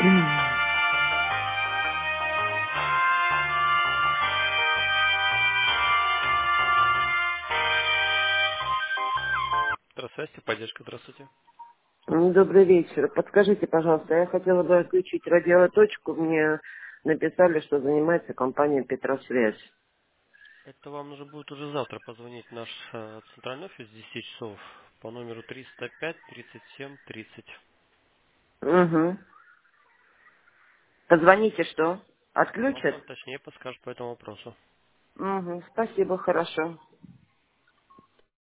Здравствуйте, поддержка, здравствуйте. Добрый вечер. Подскажите, пожалуйста, я хотела бы отключить радиоточку. Мне написали, что занимается компания «Петросвязь». Это вам нужно будет уже завтра позвонить в наш центральный офис с 10 часов по номеру 305 37 30. Угу. Позвоните, что? Вам Отключат? там точнее подскажут по этому вопросу. Угу. Спасибо, хорошо.